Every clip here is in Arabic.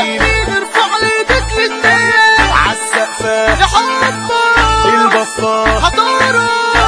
ارفع ايدك للناس عالسقفة لحبة البفة حضارة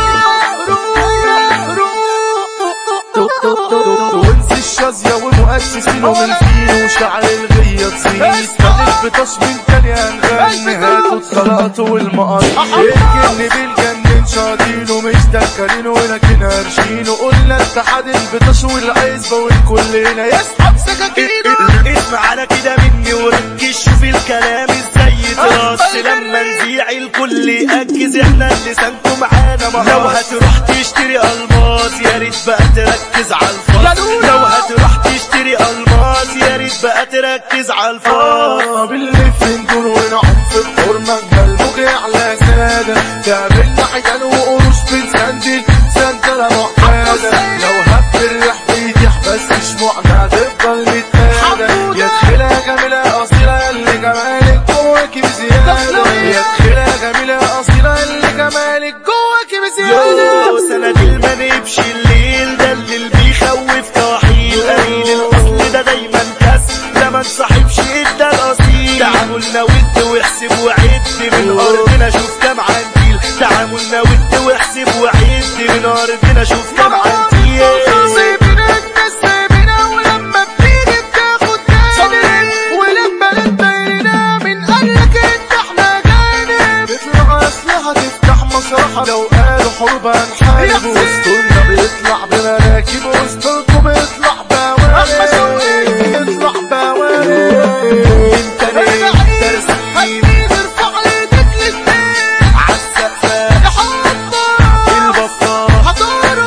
ونسي الشازية ومؤسسين ومن فين وشعر الغية تزيد فضل بطش من تاني هنغني هاتوا الطلقات والمقاطيع الجن بالجنن شاطين ومش دكالين ولكن هرشين وقلنا اتحاد البطش والعزبة والكلنا يسحب سكاكينه. اسمع على كده مني وركز شوف الكلام ازاي يترص لما نذيع الكل يأجز احنا لسانكم معانا مهار. لو هتروح تشتري الماس يا ريت بقى تركز على الفاظ لو هتروح تشتري الماس يا ريت بقى تركز على الفاظ باللف ندور ونعم في الحرمة قلبك على سادة تعملنا حيتان وقروش بنسندل سندلة معتادة لو هب الريح بيتيح بس مش معنى تفضل متقادة يا تخيلها جميلة أصيلة اللي جمالك جواكي بزيادة يا تخيلها جميلة أصيلة اللي جمالك جواكي بزيادة سند المنبش الليل ده اللي بيخوف كواحيل قليل الأصل ده دايما كسر ده ما نصاحبش ادى الأصيل تعاملنا ود واحسب وعد من أرضنا شوف كام عنتيل تعاملنا ود واحسب وعد من أرضنا شوف كام عنتيل سايبنا الناس سايبنا ولما بتيجي بتاخد جانب ولما نتبينا من قالك انت احنا جانب بيطلع أسلحة تفتح مصرحة لو قالوا حروب هنحارب وسطنا بيطلع بمراكب وسطكم بيطلع بوارد بيطلع بوارد انت ليه ترسيم ارفع ايدك للناس عالسقفة لحبة البفة حضارة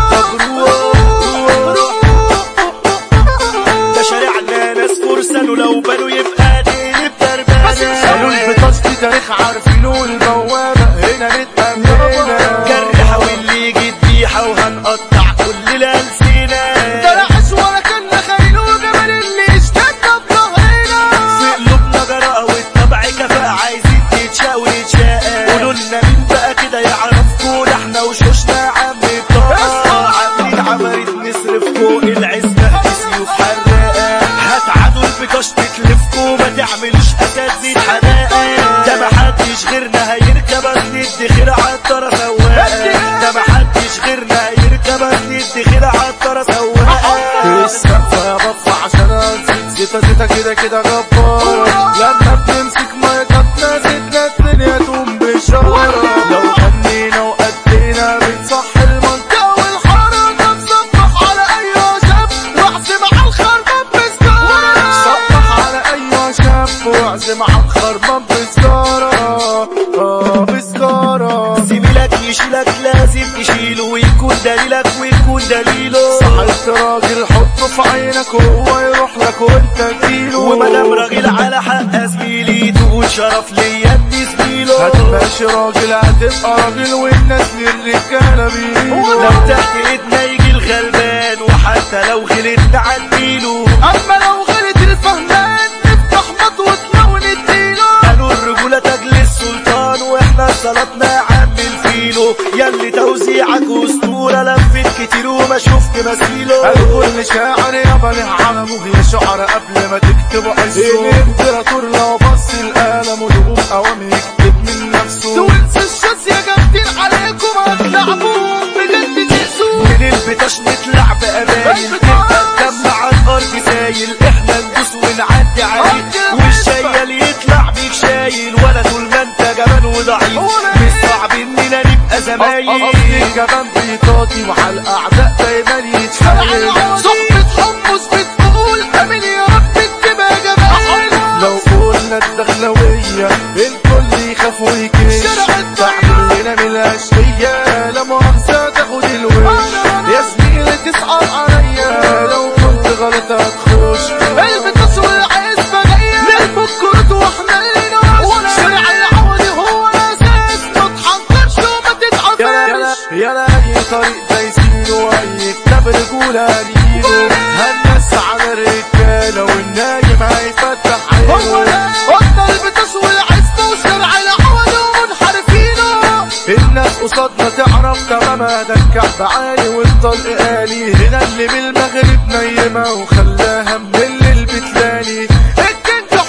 ده شارعنا ناس فرسان ولو بنوا يبقى دين بتربانة قالوا البطاش دي تاريخ عارفينه البوابة هنا نتأمننا جرحة واللي يجي ذبيحة وهنقطع كل الألسنة ده لا عشوة كنا خاين وجمال اللي اشتدنا بظهرنا في قلوبنا جراءة والطبع كفاءة عايزين تتشاق ونتشاقى قولوا لنا مين بقى كده يعرفكوا ده احنا وشوشنا عم الطاقة عاملين عمارة نصرف فوق العزبة بسيوف حراقة هتعادوا البطاش تتلفكوا ما تعملوش أساتذة حداقة ده محدش غيرنا هيركب ندي خير عالطرة سواقة ده محدش غيرنا هيركب ندي خير عالطرة سواقة السقفة يا بطة عشان انسيك زيتا كده كده جبارة لما بنمسك مايكاتنا زيتنا الدنيا تقوم بشارة لو غنينا وأدينا بنصح المنطقة والحارة نصبح على اي شاب واحسب على الخربان بسكارة صبح على أي شاب واعزم على الخرمان بسكارة بسكارة زميلك يشيلك لازم تشيله ويكون دليلك ويكون دليله صحيت راجل حطه في عينك وهو يروح لك وانت تجيله ومدام راجل على حق زميلي تقول شرف ليا ابني زميله هتبقاش راجل هتبقى راجل والناس للرجالة بيقولوا لو تحت ايدنا يجي الغلبان وحتى لو غلطنا عديله اما لو غلط الفهمان نفتح مطوتنا ونديله قالوا الرجولة تاج للسلطان واحنا صلاتنا يا عم الفيلو ياللي توزيعك اسطورة لفت كتير وما شفت مثيله قالوا كل شاعر يابا له علمه هي شعر قبل ما تكتبوا عزه الامبراطور لو بص القلم ودقوق قوام يكتب من نفسه تونس الشاس يا جامدين عليكم هتلعبوهم بجد تقسوه من البطاش نطلع بأمايل تبقى الدم على الأرض سايل احنا ندوس ونعدي عليه والشايل يطلع بيك شايل ولا طول ما انت جبان وضعيف مش صعب اننا نبقى زمايل اصل الجبان بيطاطي وعلى الأعداء دايما يتحايل صحبة حمص بتقول امين يا رب تبقى جمال لو قلنا الدخلوية الكل يخاف ويكش تعمل لنا من الأشقية لا مؤاخذة تاخد الوش يا زميلي تصعب عليا لو كنت غلط هتخش البطاس والعزبة جاية نلبك كروت واحنا اللي نوش شارع العودي هو الاساس ما تحنطرش وما تتعفرش يلا اي طريق دايسين واي كتاب رجولة ليله هنس على الرجالة والنايم هيفتح هو ده عينه قلنا البطاس والعزبة وشارع العودي ومنحرفينه الناس قصادنا تعرف تمامها ده الكعب عالي والطلق آلي هنا اللي بالمغرب نيمة وخلاها من الليل بتلاني الكنت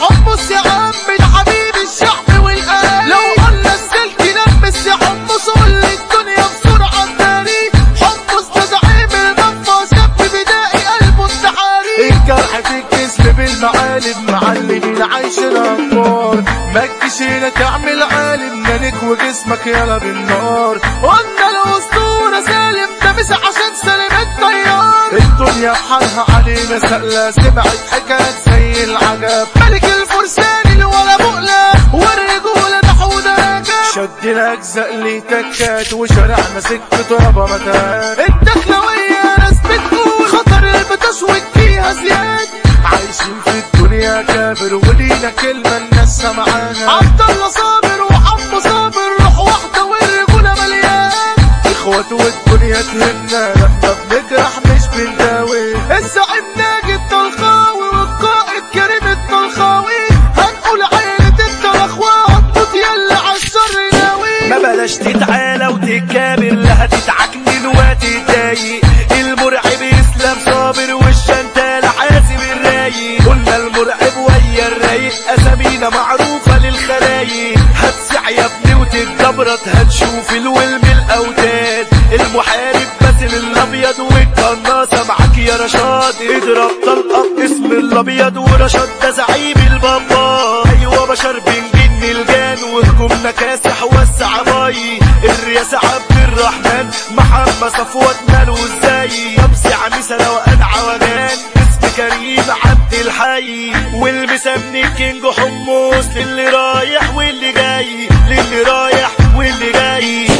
قوالب معلمين عايشين افكار، ما تجيش هنا تعمل عالم نانك وجسمك يلا بالنار. قلنا الاسطورة سالم ده مش عشان سالم الطيار. الدنيا بحالها علينا سألة، سمعت حكايات زي العجب، ملك الفرسان اللي ولا مقلة والرجولة نحونا رجب. شدنا اجزاء ليه تكات وشارعنا سكة ربا متات. الدخلوية ناس بتقول خطر البطش والجيها زياد، عايشين في الدنيا كابر ولينا كلمة الناس سمعانا. عبد الله صابر وحمو صابر روح واحدة والرجولة مليان. اخوات والدنيا تهمنا لما بنجرح مش بنداوي. الزعيم ناجي الطلخاوي والقائد كريم الطلخاوي، هنقول عيلة الطلخوة هتموت يلا عالشر ناوي. ما بلاش تتعالى وتتكابر، لا هتتعكنن وهتتضايق. المرعب اسلام صابر والشنتال حاسب الرايق، قلنا المرعب ويا الرايق اسامينا معروفة للخلايق. هتسع يا ابني وتتجبرت هتشوف الولم الاوتاد. المحارب باسل الابيض والقناصة معاك يا رشاد، اضرب طلقة باسم الابيض ورشاد ده زعيم البابا. ايوه بشر بنجن الجان وهجومنا كاسح وسع باي. الرياسة عبد الرحمن محمد صفوت ماله ازاي. نفسي عميسة لو ادعى وجان اسم كريم عبد الحي. والمسمي كينج حمص للي رايح واللي جاي، للي رايح واللي جاي.